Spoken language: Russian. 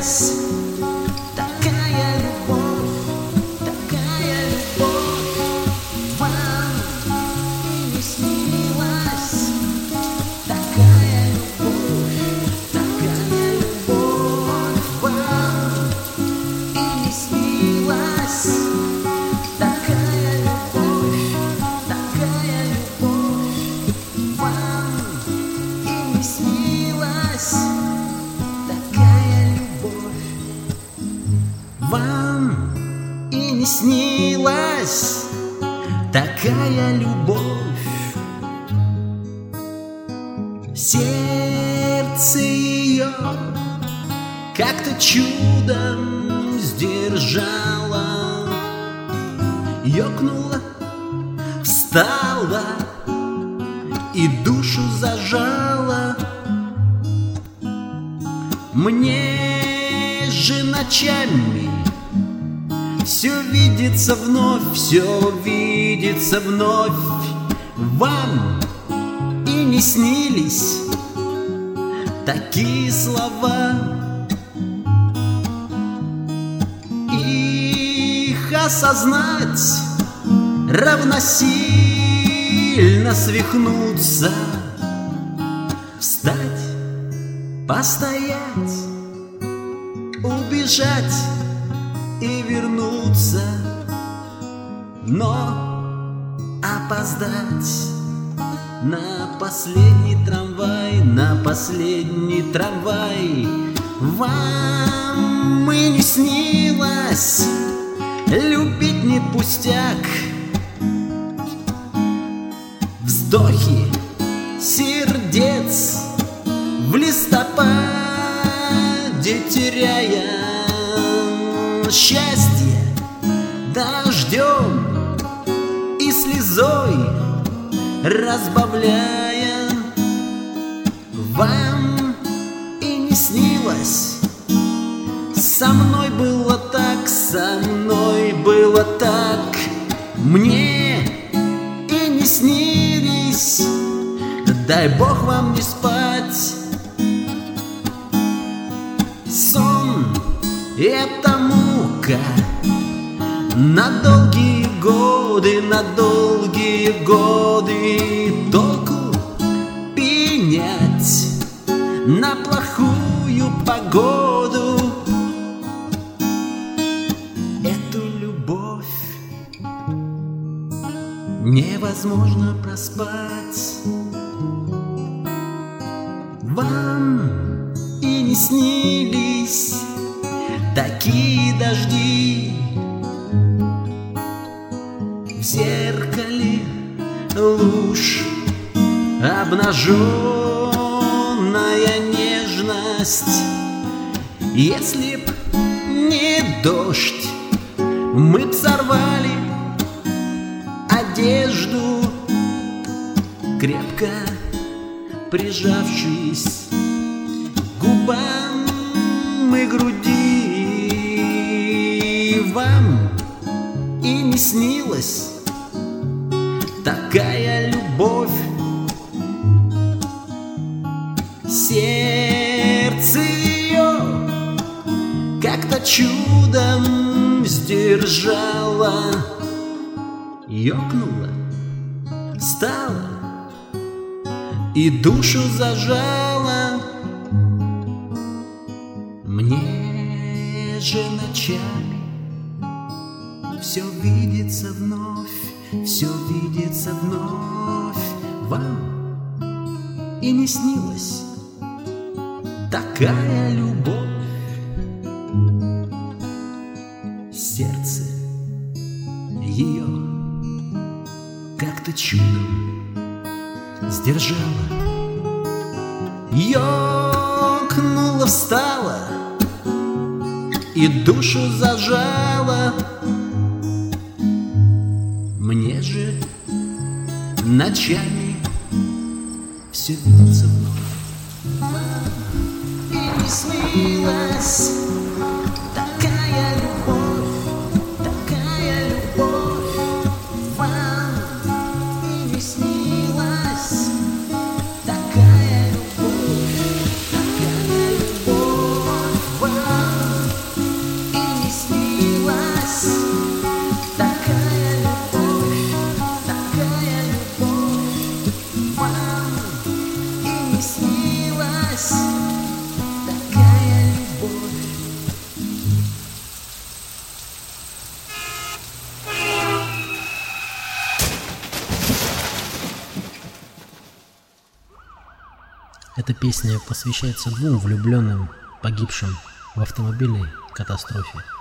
снилась такая любовь вам и не снилась такая любовь вам и не снилась такая любовь вам и не снилась такая любовь. Вам и не снилась такая любовь. Сердце ее как-то чудом сдержало, ёкнуло, встала и душу зажала. Мне же ночами все видится вновь, все видится вновь. Вам и не снились такие слова. Их осознать равносильно свихнуться, встать, постоять, убежать и вернуться, но опоздать на последний трамвай, на последний трамвай. Вам и не снилось любить не пустяк, вздохи сердец в листопаде теряя, счастье дождем и слезой разбавляя. Вам и не снилось, со мной было так, со мной было так. Мне и не снились, дай Бог вам не спать. Сон — это мука на долгие годы, на долгие годы. Толку пенять на плохую погоду. Эту любовь невозможно проспать. Вам и не снились такие дожди. В зеркале луж обнаженная нежность. Если б не дождь, мы б сорвали одежду, крепко прижавшись к губам и груди. Вам и не снилась такая любовь. Сердце ее как-то чудом сдержало, ёкнуло, встала и душу зажала. Мне же ночами все видится вновь, все видится вновь. Вам и не снилась такая любовь. Сердце ее как-то чудом сдержала, ёкнула, встала и душу зажала. Мне же ночами все видится вновь. И не снилась такая любовь, вам и не снилась такая любовь, вам. снилась такая любовь. Эта песня посвящается двум влюбленным, погибшим в автомобильной катастрофе.